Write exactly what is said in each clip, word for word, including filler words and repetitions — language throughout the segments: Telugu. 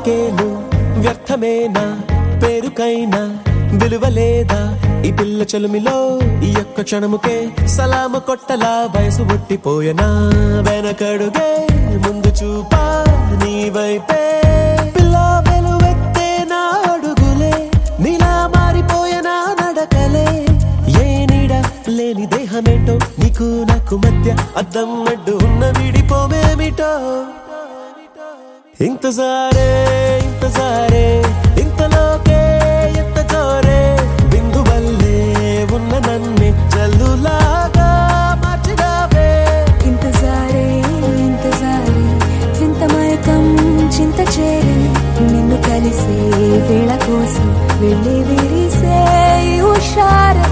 పలికేను వ్యర్థమేనా పేరుకైనా విలువలేదా ఈ పిల్ల చలుమిలో ఈ యొక్క క్షణముకే సలాము కొట్టలా వయసు ఒట్టిపోయనా వెనకడుగే ముందు చూపా నీ వైపే పిల్ల వెలువెత్తే నా అడుగులే నీలా మారిపోయనా నడకలే ఏ నీడ లేని దేహమేంటో నీకు నాకు మధ్య అద్దం అడ్డు ఉన్న విడిపోమేమిటో ఇంతజారే ఇంతజారే ఇంతలోకే ఎంత జోరే బిందు వల్లే ఉన్న నన్నే జల్లులాగా మార్చినావే ఇంతజారే ఇంతజారే వింత మయకం చింత చేరే నిన్ను కలిసే వేళ కోసం వెళ్ళి విరిసే హుషారే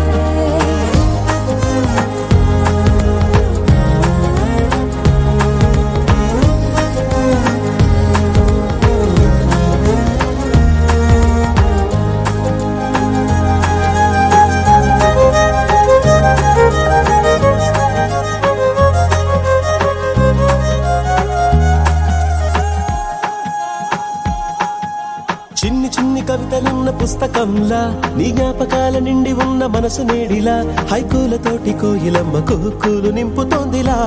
చిన్ని చిన్ని కవితలున్న పుస్తకంలా నీ జ్ఞాపకాల నిండి ఉన్న మనసు నేడిలా హైకూలతోటి కోయిలమ్మ కుహుక్కులు నింపుతోందిలా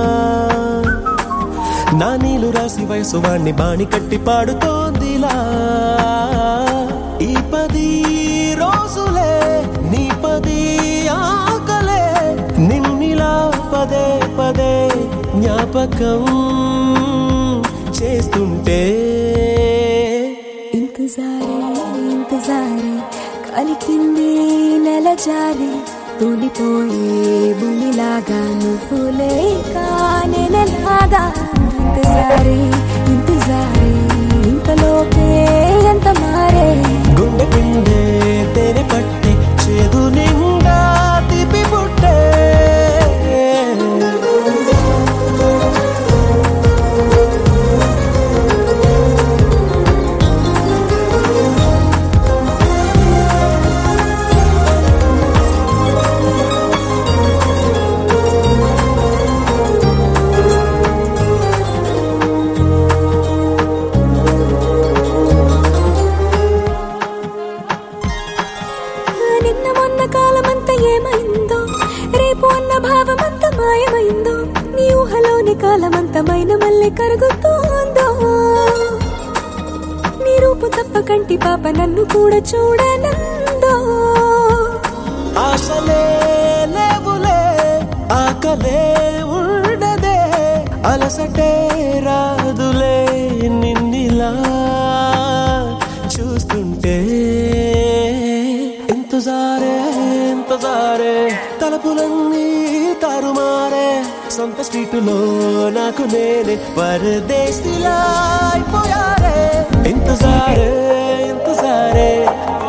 నా నీలు రాసి వయసు వాణ్ణి బాణి కట్టి పాడుతోందిలా ఈ పది రోజులే నీ పది ఆకలే నిన్నిలా పదే పదే జ్ఞాపకం చేస్తుంటే ఇంతజారే ఇంతజారే కలికింది నెల జారే తూలిపోయే భూమిలాగా నువ్వు లేక నేనెలాగా ఇంతజారే ఇంతజారే ఇంతలోకే ఎంత మారే గుండె పిండే తేనె పట్టే చేదు నిండా తీపి పుట్టే నిన్న మొన్న కాలమంతా ఏమైందో రేపు అన్న భావమంతా మాయమైందో నీ ఊహలోని కాలమంతమైన మళ్ళీ కరుగుతోందో నీ రూపు తప్ప కంటి పాప నన్ను కూడా చూడనందో ఆశలే లేవులే ఆకలే ఉండదే అలసటే రాదులే నిన్నిలా చూస్తుంటే ఇంతజారే ఇంతజారే తలపులన్నీ తారుమారే సొంత స్ట్రీటులో నాకు నేనే పరదేశిలా అయిపోయారే ఇంతజారే ఇంతజారే